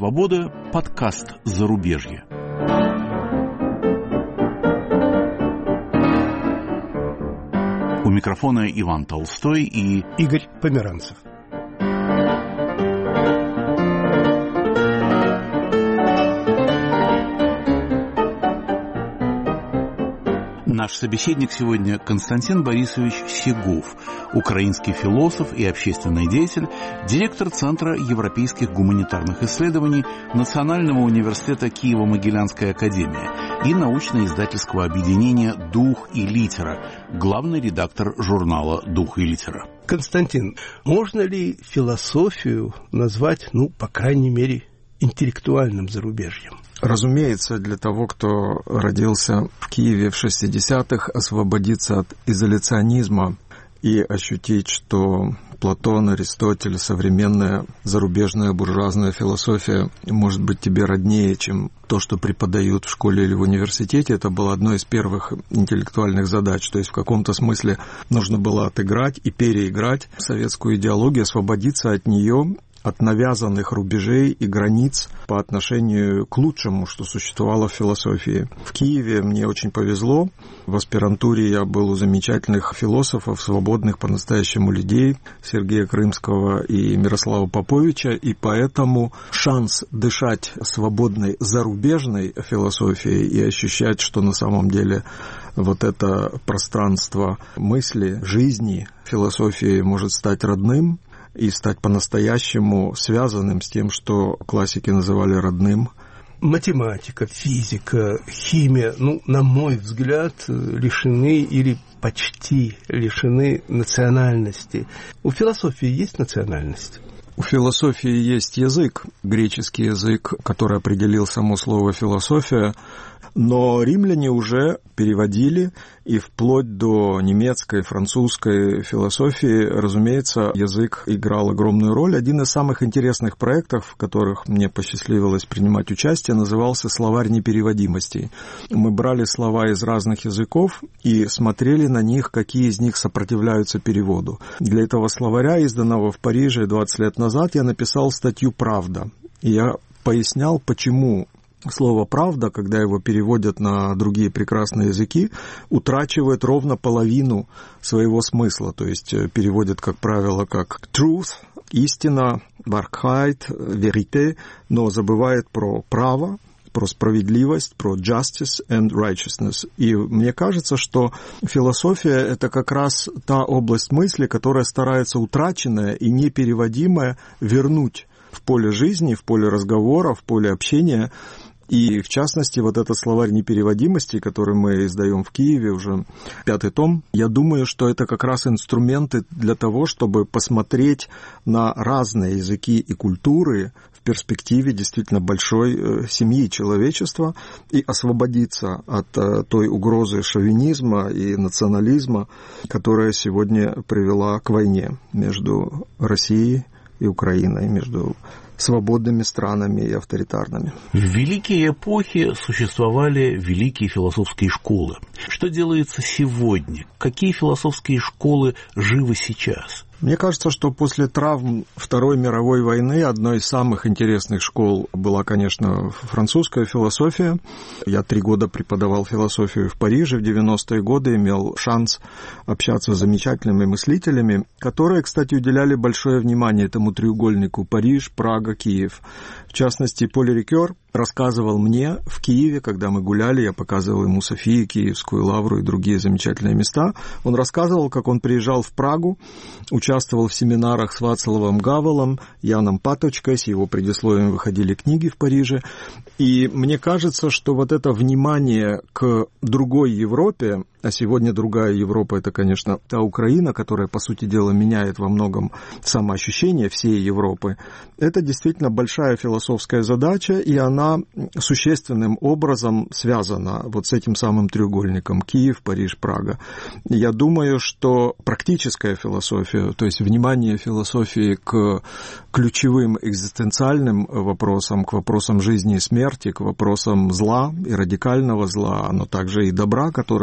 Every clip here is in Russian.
свобода», подкаст «Зарубежье». У микрофона Иван Толстой и Игорь Померанцев. Наш собеседник сегодня Константин Борисович Сегов, украинский философ и общественный деятель, директор Центра европейских гуманитарных исследований Национального университета Киево-Могилянская академия и научно-издательского объединения «Дух и литера», главный редактор журнала «Дух и литера». Константин, можно ли философию назвать, по крайней мере, интеллектуальным зарубежьем? Разумеется, для того, кто родился в Киеве в 60-х, освободиться от изоляционизма и ощутить, что Платон, Аристотель, современная зарубежная буржуазная философия может быть тебе роднее, чем то, что преподают в школе или в университете, это было одной из первых интеллектуальных задач. То есть в каком-то смысле нужно было отыграть и переиграть советскую идеологию, освободиться от нее, от навязанных рубежей и границ по отношению к лучшему, что существовало в философии. В Киеве мне очень повезло. В аспирантуре я был у замечательных философов, свободных по-настоящему людей, Сергея Крымского и Мирослава Поповича, и поэтому шанс дышать свободной зарубежной философией и ощущать, что на самом деле вот это пространство мысли, жизни, философии может стать родным, и стать по-настоящему связанным с тем, что классики называли родным. Математика, физика, химия, на мой взгляд, лишены или почти лишены национальности. У философии есть национальность? У философии есть язык, греческий язык, который определил само слово «философия», но римляне уже переводили, и вплоть до немецкой, французской философии, разумеется, язык играл огромную роль. Один из самых интересных проектов, в которых мне посчастливилось принимать участие, назывался «Словарь непереводимостей». Мы брали слова из разных языков и смотрели на них, какие из них сопротивляются переводу. Для этого словаря, изданного в Париже 20 лет назад, я написал статью «Правда». И я пояснял, почему слово «правда», когда его переводят на другие прекрасные языки, утрачивает ровно половину своего смысла. То есть переводят, как правило, как truth, истина, Wahrheit, vérité, но забывает про право, про справедливость, про justice and righteousness. И мне кажется, что философия — это как раз та область мысли, которая старается утраченное и непереводимое вернуть в поле жизни, в поле разговора, в поле общения. И, в частности, вот этот словарь непереводимости, который мы издаем в Киеве, уже 5-й том, я думаю, что это как раз инструменты для того, чтобы посмотреть на разные языки и культуры в перспективе действительно большой семьи человечества и освободиться от той угрозы шовинизма и национализма, которая сегодня привела к войне между Россией и Украиной, между свободными странами и авторитарными. В великие эпохи существовали великие философские школы. Что делается сегодня? Какие философские школы живы сейчас? Мне кажется, что после травм Второй мировой войны одной из самых интересных школ была, конечно, французская философия. Я 3 года преподавал философию в Париже в 90-е годы, имел шанс общаться с замечательными мыслителями, которые, кстати, уделяли большое внимание этому треугольнику Париж, Прага, Киев. В частности, Поль Рикер рассказывал мне в Киеве, когда мы гуляли, я показывал ему Софию, Киевскую лавру и другие замечательные места. Он рассказывал, как он приезжал в Прагу, участвовал в семинарах с Вацлавом Гавелом, Яном Паточкой, с его предисловием выходили книги в Париже. И мне кажется, что вот это внимание к другой Европе, а сегодня другая Европа — это, конечно, та Украина, которая, по сути дела, меняет во многом самоощущение всей Европы, это действительно большая философская задача, и она существенным образом связана вот с этим самым треугольником Киев, Париж, Прага. Я думаю, что практическая философия, то есть внимание философии к ключевым экзистенциальным вопросам, к вопросам жизни и смерти, к вопросам зла и радикального зла, но также и добра, которое способно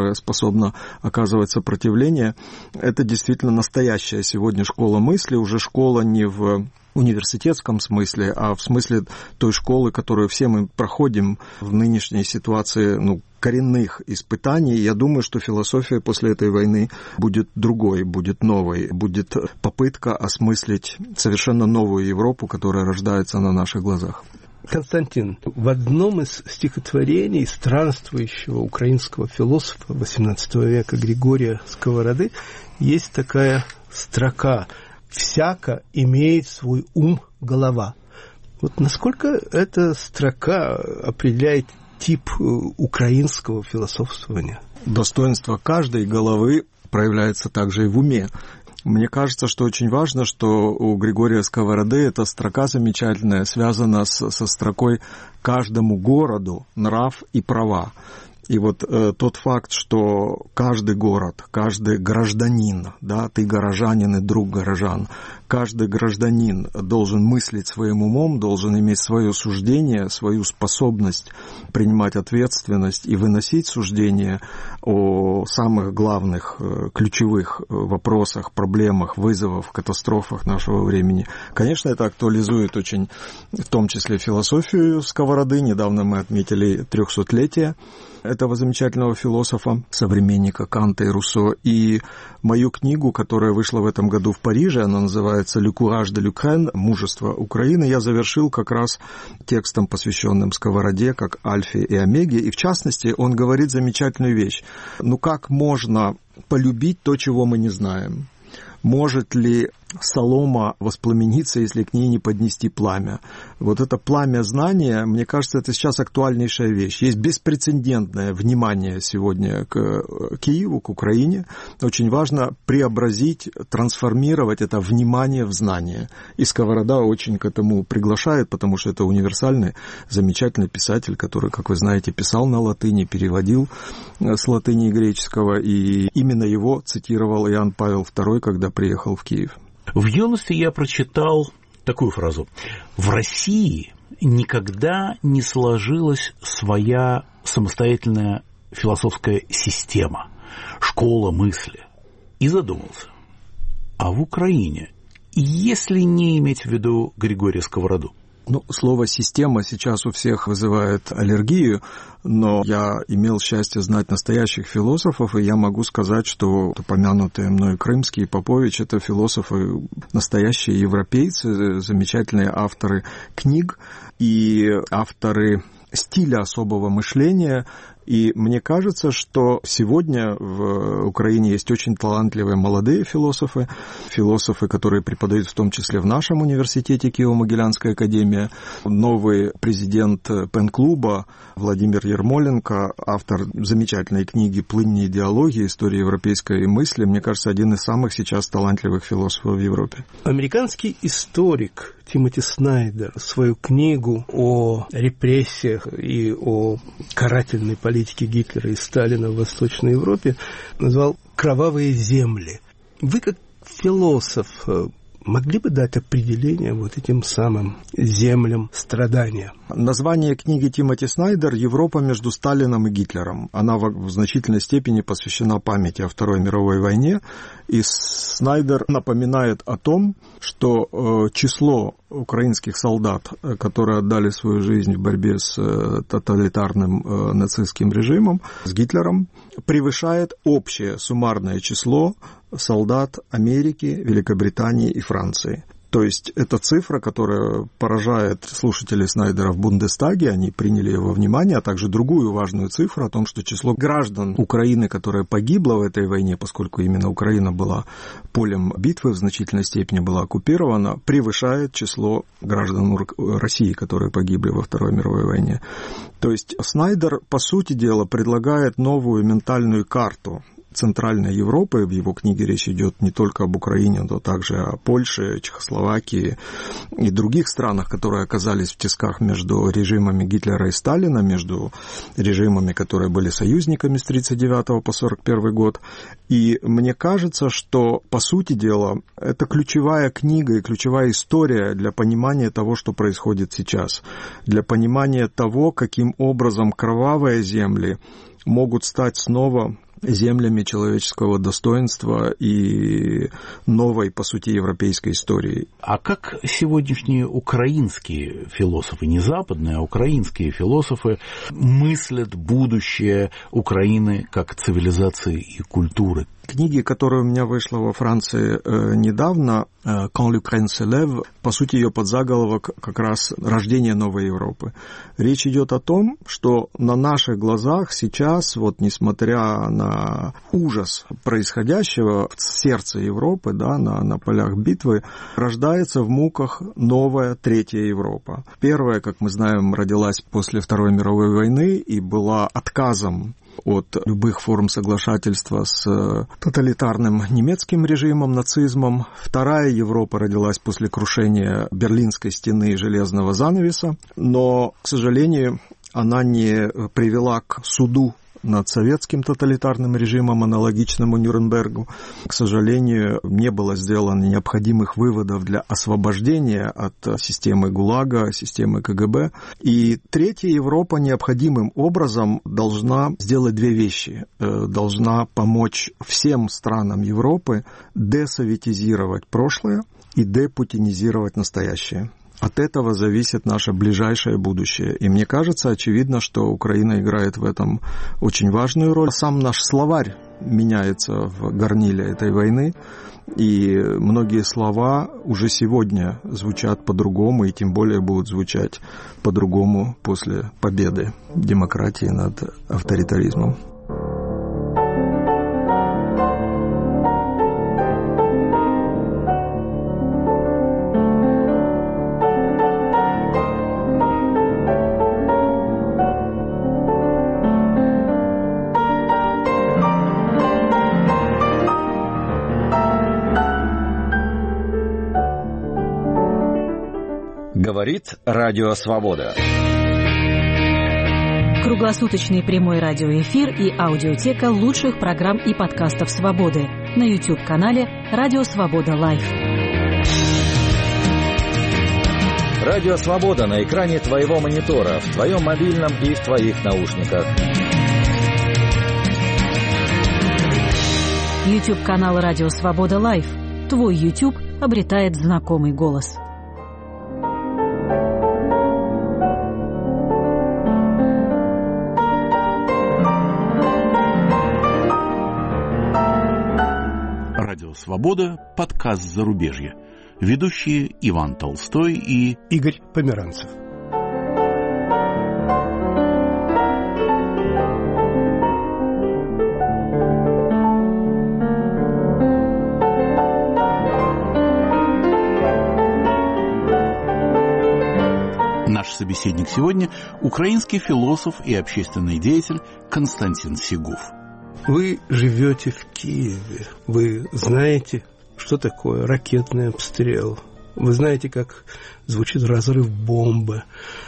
способна оказывать сопротивление. Это действительно настоящая сегодня школа мысли, уже школа не в университетском смысле, а в смысле той школы, которую все мы проходим в нынешней ситуации, коренных испытаний. Я думаю, что философия после этой войны будет другой, будет новой, будет попытка осмыслить совершенно новую Европу, которая рождается на наших глазах. Константин, в одном из стихотворений странствующего украинского философа XVIII века Григория Сковороды есть такая строка: «Всяко имеет свой ум голова». Вот насколько эта строка определяет тип украинского философствования? Достоинство каждой головы проявляется также и в уме. Мне кажется, что очень важно, что у Григория Сковороды эта строка замечательная связана со строкой «каждому городу нрав и права». И вот тот факт, что каждый город, каждый гражданин, да, ты горожанин и друг горожан, каждый гражданин должен мыслить своим умом, должен иметь свое суждение, свою способность принимать ответственность и выносить суждения о самых главных, ключевых вопросах, проблемах, вызовах, катастрофах нашего времени. Конечно, это актуализует очень, в том числе, философию Сковороды. Недавно мы отметили 300-летие этого замечательного философа, современника Канта и Руссо. И мою книгу, которая вышла в этом году в Париже, она называется «Le courage de l'Ukraine», «Мужество Украины», я завершил как раз текстом, посвященным Сковороде, как альфе и омеге. И в частности, он говорит замечательную вещь. Как можно полюбить то, чего мы не знаем? Может ли солома воспламениться, если к ней не поднести пламя? Вот это пламя знания, мне кажется, это сейчас актуальнейшая вещь. Есть беспрецедентное внимание сегодня к Киеву, к Украине. Очень важно преобразить, трансформировать это внимание в знание. И Сковорода очень к этому приглашает, потому что это универсальный, замечательный писатель, который, как вы знаете, писал на латыни, переводил с латыни и греческого, и именно его цитировал Иоанн Павел II, когда приехал в Киев. В юности я прочитал такую фразу: «В России никогда не сложилась своя самостоятельная философская система, школа мысли». И задумался, а в Украине, если не иметь в виду Григория Сковороду? Слово «система» сейчас у всех вызывает аллергию, но я имел счастье знать настоящих философов, и я могу сказать, что упомянутые мной Крымский и Попович — это философы, настоящие европейцы, замечательные авторы книг и авторы стиля особого мышления. И мне кажется, что сегодня в Украине есть очень талантливые молодые философы, которые преподают в том числе в нашем университете Киево-Могилянская академия. Новый президент пен-клуба Владимир Ермоленко, автор замечательной книги «Плынь идеологии. История европейской мысли», мне кажется, один из самых сейчас талантливых философов в Европе. Американский историк Тимоти Снайдер свою книгу о репрессиях и о карательной политике Гитлера и Сталина в Восточной Европе назвал «Кровавые земли». Вы, как философ, могли бы дать определение вот этим самым землям страдания? Название книги Тимоти Снайдер «Европа между Сталином и Гитлером». Она в значительной степени посвящена памяти о Второй мировой войне. И Снайдер напоминает о том, что число украинских солдат, которые отдали свою жизнь в борьбе с тоталитарным нацистским режимом, с Гитлером, превышает общее суммарное число солдат Америки, Великобритании и Франции. То есть это цифра, которая поражает слушателей Снайдера в Бундестаге, они приняли его во внимание, а также другую важную цифру о том, что число граждан Украины, которое погибло в этой войне, поскольку именно Украина была полем битвы, в значительной степени была оккупирована, превышает число граждан России, которые погибли во Второй мировой войне. То есть Снайдер, по сути дела, предлагает новую ментальную карту Центральной Европы. В его книге речь идет не только об Украине, но также о Польше, Чехословакии и других странах, которые оказались в тисках между режимами Гитлера и Сталина, между режимами, которые были союзниками с 1939 по 1941 год. И мне кажется, что, по сути дела, это ключевая книга и ключевая история для понимания того, что происходит сейчас, для понимания того, каким образом кровавые земли могут стать снова землями человеческого достоинства и новой, по сути, европейской истории. А как сегодняшние украинские философы, не западные, а украинские философы мыслят будущее Украины как цивилизации и культуры? Книги, которая у меня вышла во Франции недавно, «Quand l'Ukraine se lève», по сути, ее подзаголовок как раз «Рождение новой Европы». Речь идет о том, что на наших глазах сейчас, вот несмотря на ужас происходящего в сердце Европы, да, на полях битвы, рождается в муках новая Третья Европа. Первая, как мы знаем, родилась после Второй мировой войны и была отказом от любых форм соглашательства с тоталитарным немецким режимом, нацизмом. Вторая Европа родилась после крушения Берлинской стены и железного занавеса, но, к сожалению, она не привела к суду над советским тоталитарным режимом, аналогичному Нюрнбергу. К сожалению, не было сделано необходимых выводов для освобождения от системы ГУЛАГа, системы КГБ. И Третья Европа необходимым образом должна сделать две вещи. Должна помочь всем странам Европы десоветизировать прошлое и депутинизировать настоящее. От этого зависит наше ближайшее будущее. И мне кажется, очевидно, что Украина играет в этом очень важную роль. Сам наш словарь меняется в горниле этой войны, и многие слова уже сегодня звучат по-другому, и тем более будут звучать по-другому после победы демократии над авторитаризмом. Говорит Радио Свобода. Круглосуточный прямой радиоэфир и аудиотека лучших программ и подкастов «Свободы» на YouTube-канале «Радио Свобода Лайв». Радио Свобода на экране твоего монитора, в твоем мобильном и в твоих наушниках. YouTube-канал «Радио Свобода Лайв». Твой YouTube обретает знакомый голос. Радио Свобода, подкаст «Зарубежье». Ведущие Иван Толстой и Игорь Померанцев. Наш собеседник сегодня – украинский философ и общественный деятель Константин Сигуф. Вы живете в Киеве. Вы знаете, что такое ракетный обстрел. Вы знаете, как звучит разрыв бомбы.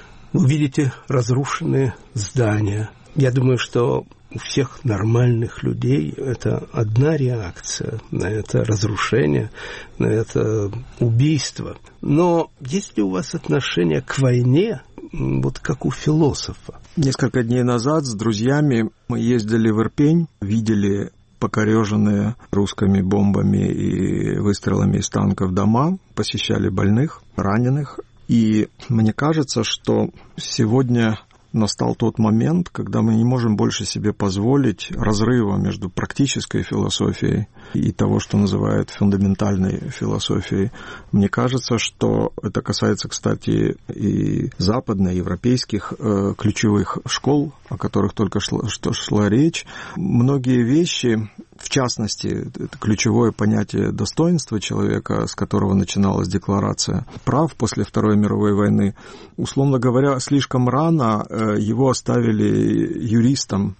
Вы видите разрушенные здания. Я думаю, что у всех нормальных людей это одна реакция на это разрушение, на это убийство. Но есть ли у вас отношение к войне, вот как у философа? Несколько дней назад с друзьями мы ездили в Ирпень, видели покореженные русскими бомбами и выстрелами из танков дома, посещали больных, раненых. И мне кажется, что сегодня настал тот момент, когда мы не можем больше себе позволить разрыва между практической философией и того, что называют фундаментальной философией. Мне кажется, что это касается, кстати, и западных, европейских ключевых школ, о которых только что шла речь. Многие вещи, в частности, это ключевое понятие достоинства человека, с которого начиналась декларация прав после Второй мировой войны, условно говоря, слишком рано его оставили юристам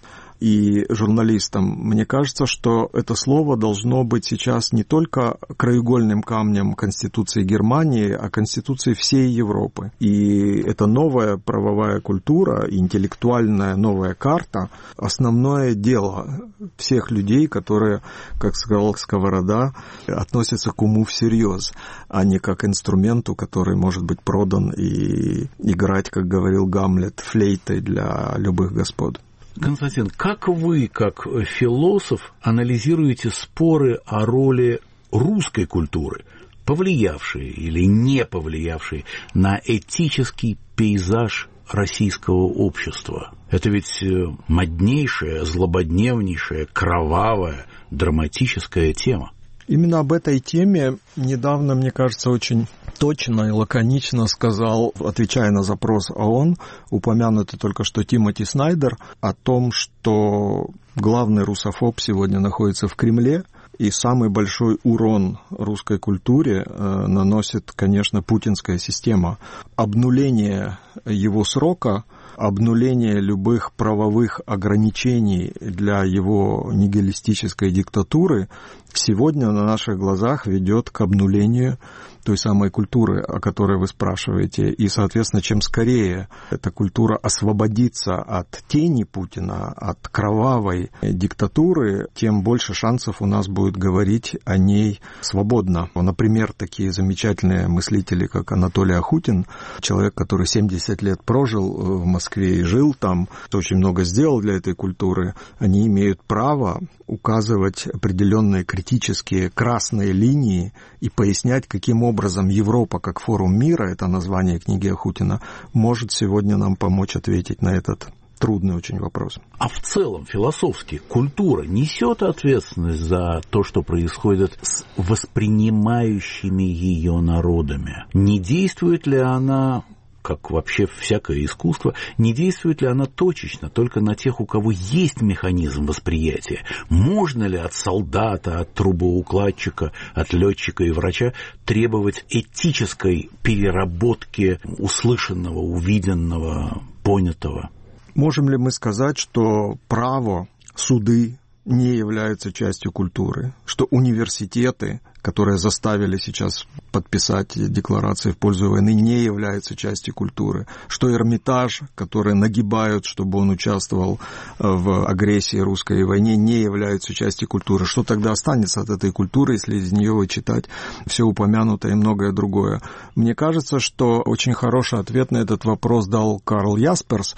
и журналистам. Мне кажется, что это слово должно быть сейчас не только краеугольным камнем Конституции Германии, а Конституции всей Европы. И эта новая правовая культура, интеллектуальная новая карта – основное дело всех людей, которые, как сказал Сковорода, относятся к уму всерьез, а не как инструменту, который может быть продан и играть, как говорил Гамлет, флейтой для любых господ. Константин, как вы, как философ, анализируете споры о роли русской культуры, повлиявшие или не повлиявшие на этический пейзаж российского общества? Это ведь моднейшая, злободневнейшая, кровавая, драматическая тема. Именно об этой теме недавно, мне кажется, очень точно и лаконично сказал, отвечая на запрос ООН, упомянутый только что Тимоти Снайдер, о том, что главный русофоб сегодня находится в Кремле, и самый большой урон русской культуре наносит, конечно, путинская система. Обнуление его срока, обнуление любых правовых ограничений для его нигилистической диктатуры сегодня на наших глазах ведет к обнулению той самой культуры, о которой вы спрашиваете. И, соответственно, чем скорее эта культура освободится от тени Путина, от кровавой диктатуры, тем больше шансов у нас будет говорить о ней свободно. Например, такие замечательные мыслители, как Анатолий Ахутин, человек, который 70 лет прожил в Москве и жил там, очень много сделал для этой культуры, они имеют право указывать определенные критические красные линии и пояснять, каким образом Европа, как форум мира, это название книги Ахутина, может сегодня нам помочь ответить на этот трудный очень вопрос. А в целом, философски, культура несет ответственность за то, что происходит с воспринимающими ее народами? Не действует ли она, как вообще всякое искусство, не действует ли она точечно только на тех, у кого есть механизм восприятия? Можно ли от солдата, от трубоукладчика, от летчика и врача требовать этической переработки услышанного, увиденного, понятого? Можем ли мы сказать, что право, суды не являются частью культуры, что университеты, которые заставили сейчас подписать декларации в пользу войны, не являются частью культуры, что Эрмитаж, которые нагибают, чтобы он участвовал в агрессии русской и войне, не являются частью культуры? Что тогда останется от этой культуры, если из нее вычитать все упомянутое и многое другое? Мне кажется, что очень хороший ответ на этот вопрос дал Карл Ясперс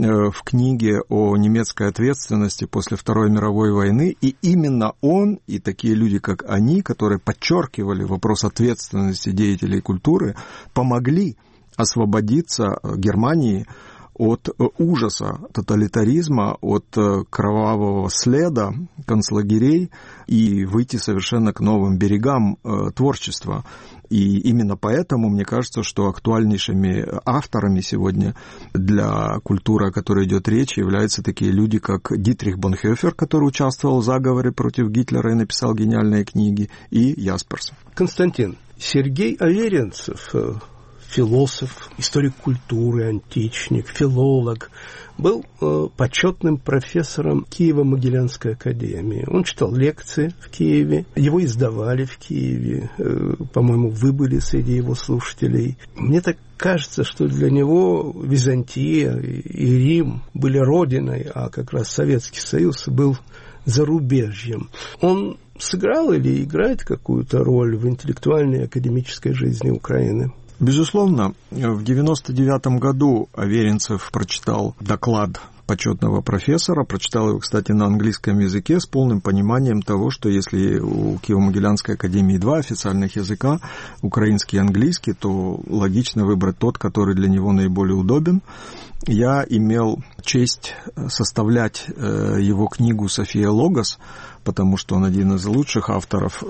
в книге о немецкой ответственности после Второй мировой войны, и именно он и такие люди, как они, которые подчеркивали вопрос ответственности деятелей культуры, помогли освободиться Германии от ужаса тоталитаризма, от кровавого следа концлагерей и выйти совершенно к новым берегам творчества. И именно поэтому, мне кажется, что актуальнейшими авторами сегодня для культуры, о которой идет речь, являются такие люди, как Дитрих Бонхёфер, который участвовал в заговоре против Гитлера и написал гениальные книги, и Ясперс. Константин, Сергей Аверинцев, философ, историк культуры, античник, филолог, был почетным профессором Киево-Могилянской академии. Он читал лекции в Киеве, его издавали в Киеве, по-моему, вы были среди его слушателей. Мне так кажется, что для него Византия и Рим были родиной, а как раз Советский Союз был зарубежьем. Он сыграл или играет какую-то роль в интеллектуальной и академической жизни Украины? Безусловно, в 1999 году Аверинцев прочитал доклад почетного профессора, прочитал его, кстати, на английском языке с полным пониманием того, что если у Киево-Могилянской академии два официальных языка, украинский и английский, то логично выбрать тот, который для него наиболее удобен. Я имел честь составлять его книгу «София Логос», потому что он один из лучших авторов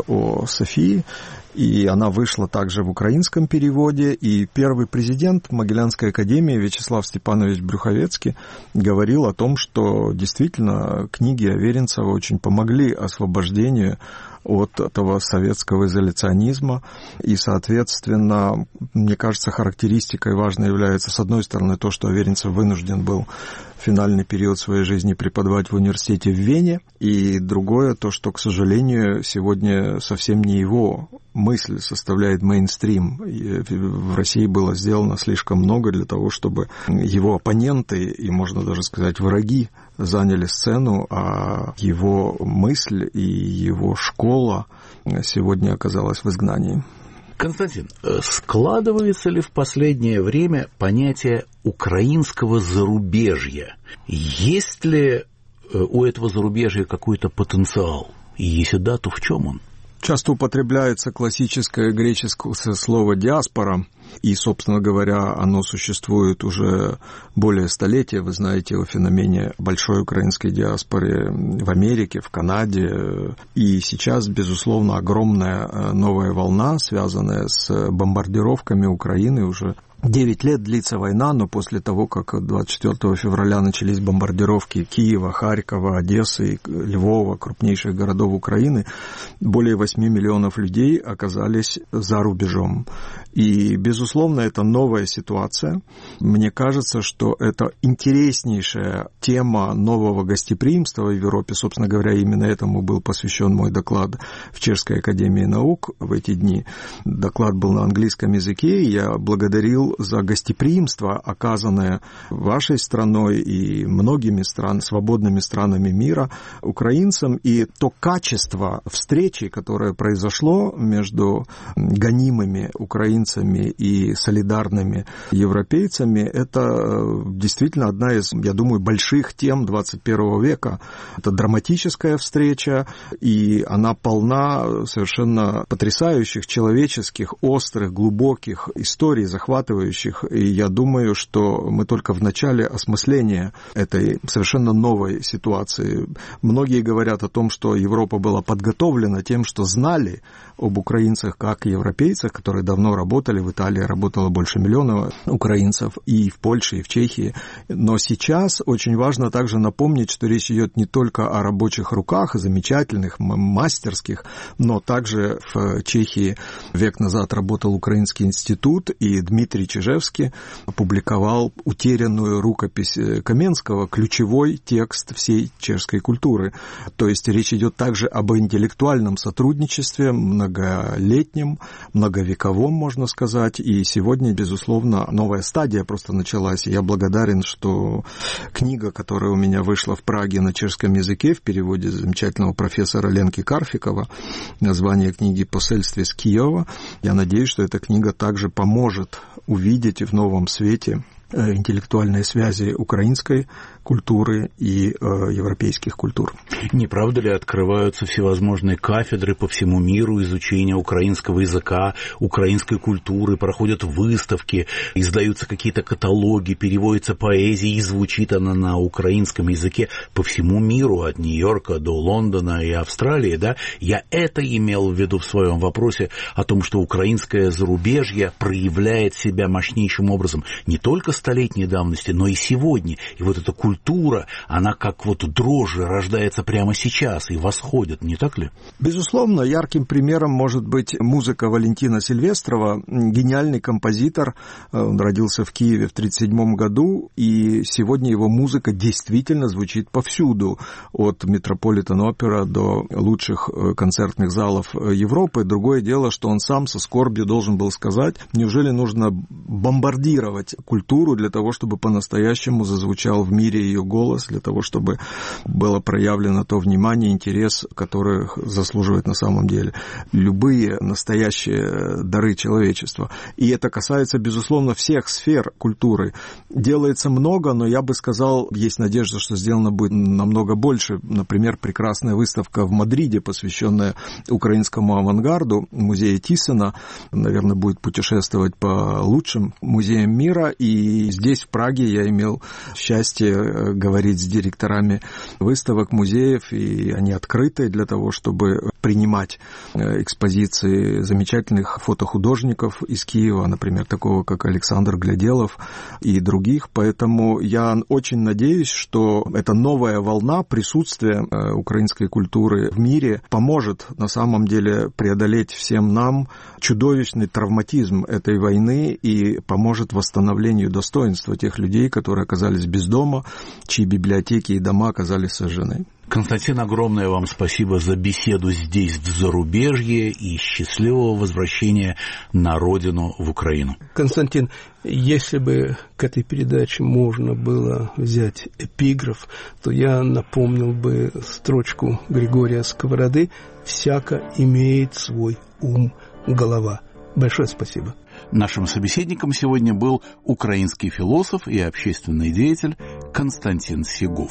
о Софии, и она вышла также в украинском переводе, и первый президент Могилянской академии Вячеслав Степанович Брюховецкий говорил о том, что действительно книги Аверинцева очень помогли освобождению от этого советского изоляционизма, и, соответственно, мне кажется, характеристикой важной является, с одной стороны, то, что Аверинцев вынужден был в финальный период своей жизни преподавать в университете в Вене, и другое, то, что, к сожалению, сегодня совсем не его мысль составляет мейнстрим. В России было сделано слишком много для того, чтобы его оппоненты, и, можно даже сказать, враги, заняли сцену, а его мысль и его школа сегодня оказалась в изгнании. Константин, складывается ли в последнее время понятие украинского зарубежья? Есть ли у этого зарубежья какой-то потенциал? И если да, то в чем он? Часто употребляется классическое греческое слово «диаспора», и, собственно говоря, оно существует уже более столетия. Вы знаете о феномене большой украинской диаспоры в Америке, в Канаде. И сейчас, безусловно, огромная новая волна, связанная с бомбардировками Украины. Уже 9 лет длится война, но после того, как 24 февраля начались бомбардировки Киева, Харькова, Одессы, Львова, крупнейших городов Украины, более 8 миллионов людей оказались за рубежом. И, безусловно, это новая ситуация. Мне кажется, что это интереснейшая тема нового гостеприимства в Европе. Собственно говоря, именно этому был посвящен мой доклад в Чешской академии наук в эти дни. Доклад был на английском языке, и я благодарил за гостеприимство, оказанное вашей страной и многими свободными странами мира украинцам, и то качество встречи, которое произошло между гонимыми украинцами и солидарными европейцами, это действительно одна из, я думаю, больших тем 21 века. Это драматическая встреча, и она полна совершенно потрясающих, человеческих, острых, глубоких историй, захватывающих. И я думаю, что мы только в начале осмысления этой совершенно новой ситуации. Многие говорят о том, что Европа была подготовлена тем, что знали об украинцах как европейцах, которые давно работали. В Италии работало больше миллиона украинцев, и в Польше, и в Чехии. Но сейчас очень важно также напомнить, что речь идет не только о рабочих руках, замечательных, мастерских, но также в Чехии век назад работал Украинский институт, и Дмитрий Чижевский опубликовал утерянную рукопись Каменского, ключевой текст всей чешской культуры. То есть речь идет также об интеллектуальном сотрудничестве, многолетнем, многовековом, можно сказать, и сегодня, безусловно, новая стадия просто началась. Я благодарен, что книга, которая у меня вышла в Праге на чешском языке в переводе замечательного профессора Ленки Карфикова, название книги «Посольство из Киева», я надеюсь, что эта книга также поможет увидеть в новом свете интеллектуальные связи украинской культуры и европейских культур. Не правда ли открываются всевозможные кафедры по всему миру изучения украинского языка, украинской культуры, проходят выставки, издаются какие-то каталоги, переводится поэзия, и звучит она на украинском языке по всему миру, от Нью-Йорка до Лондона и Австралии, да? Я это имел в виду в своем вопросе о том, что украинское зарубежье проявляет себя мощнейшим образом не только столетней давности, но и сегодня. И вот эта культура, она как вот дрожжи рождается прямо сейчас и восходит, не так ли? Безусловно, ярким примером может быть музыка Валентина Сильвестрова, гениальный композитор. Он родился в Киеве в 1937 году, и сегодня его музыка действительно звучит повсюду, от Метрополитен-опера до лучших концертных залов Европы. Другое дело, что он сам со скорбью должен был сказать, неужели нужно бомбардировать культуру для того, чтобы по-настоящему зазвучал в мире ее голос, для того, чтобы было проявлено то внимание, интерес, который заслуживает на самом деле любые настоящие дары человечества. И это касается, безусловно, всех сфер культуры. Делается много, но я бы сказал, есть надежда, что сделано будет намного больше. Например, прекрасная выставка в Мадриде, посвященная украинскому авангарду, музея Тиссена, наверное, будет путешествовать по лучшим музеям мира. И здесь, в Праге, я имел счастье говорить с директорами выставок, музеев, и они открыты для того, чтобы принимать экспозиции замечательных фотохудожников из Киева, например, такого, как Александр Гляделов и других. Поэтому я очень надеюсь, что эта новая волна присутствия украинской культуры в мире поможет на самом деле преодолеть всем нам чудовищный травматизм этой войны и поможет восстановлению достоинства тех людей, которые оказались без дома, чьи библиотеки и дома оказались сожжены. Константин, огромное вам спасибо за беседу здесь, в зарубежье, и счастливого возвращения на родину, в Украину. Константин, если бы к этой передаче можно было взять эпиграф, то я напомнил бы строчку Григория Сковороды: «Всяко имеет свой ум голова». Большое спасибо. Нашим собеседником сегодня был украинский философ и общественный деятель Константин Сегов.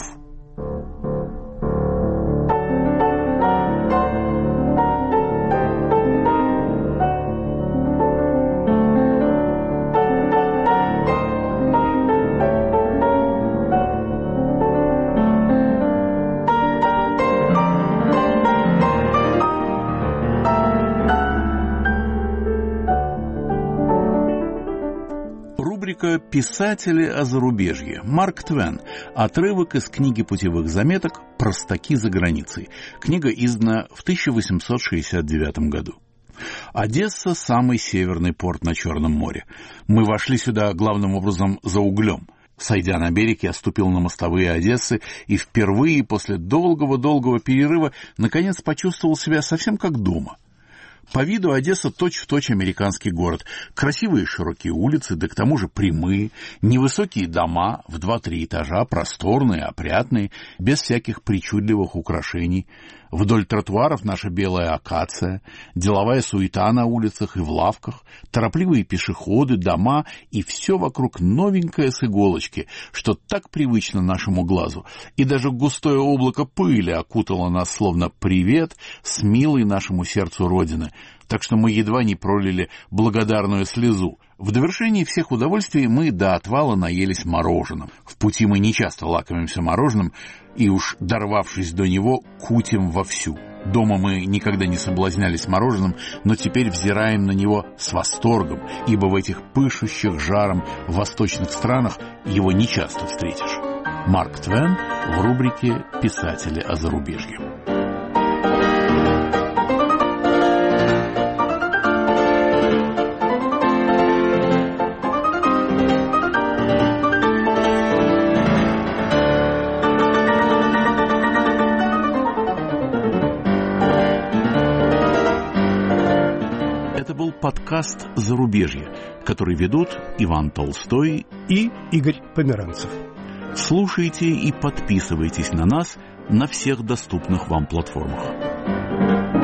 «Писатели о зарубежье». Марк Твен. Отрывок из книги путевых заметок «Простаки за границей». Книга издана в 1869 году. Одесса – самый северный порт на Черном море. Мы вошли сюда главным образом за углем. Сойдя на берег, я ступил на мостовые Одессы и впервые после долгого-долгого перерыва наконец почувствовал себя совсем как дома. По виду Одесса точь-в-точь американский город. Красивые широкие улицы, да к тому же прямые, невысокие дома в 2-3 этажа, просторные, опрятные, без всяких причудливых украшений. Вдоль тротуаров наша белая акация, деловая суета на улицах и в лавках, торопливые пешеходы, дома и все вокруг новенькое с иголочки, что так привычно нашему глазу. И даже густое облако пыли окутало нас словно привет с милой нашему сердцу родины, так что мы едва не пролили благодарную слезу. В довершении всех удовольствий мы до отвала наелись мороженым. В пути мы нечасто лакомимся мороженым, и уж дорвавшись до него, кутим вовсю. Дома мы никогда не соблазнялись мороженым, но теперь взираем на него с восторгом, ибо в этих пышущих жаром восточных странах его нечасто встретишь. Марк Твен в рубрике «Писатели о зарубежье». Подкаст «Зарубежье», который ведут Иван Толстой и Игорь Померанцев. Слушайте и подписывайтесь на нас на всех доступных вам платформах.